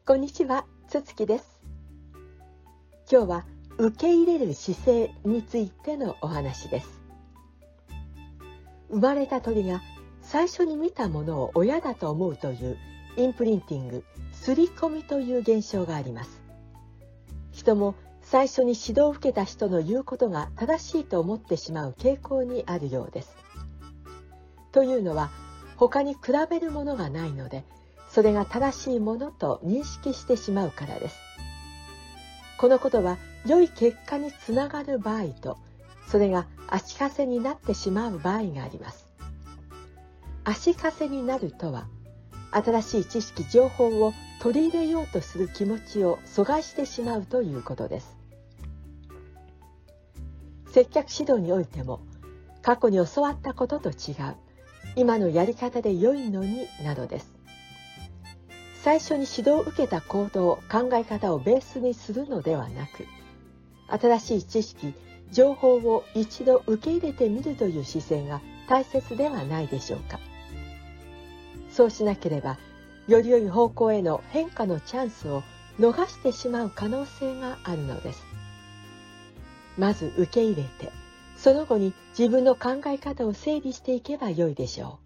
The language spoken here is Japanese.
こんにちは、つつきです。今日は受け入れる姿勢についてのお話です。生まれた鳥が最初に見たものを親だと思うというインプリンティング、刷り込みという現象があります。人も最初に指導を受けた人の言うことが正しいと思ってしまう傾向にあるようです。というのは、他に比べるものがないので、それが正しいものと認識してしまうからです。このことは良い結果につながる場合と、それが足かせになってしまう場合があります。足かせになるとは、新しい知識情報を取り入れようとする気持ちを阻害してしまうということです。接客指導においても、過去に教わったことと違う、今のやり方で良いのになどです。最初に指導を受けた行動、考え方をベースにするのではなく、新しい知識、情報を一度受け入れてみるという姿勢が大切ではないでしょうか。そうしなければ、より良い方向への変化のチャンスを逃してしまう可能性があるのです。まず受け入れて、その後に自分の考え方を整理していけばよいでしょう。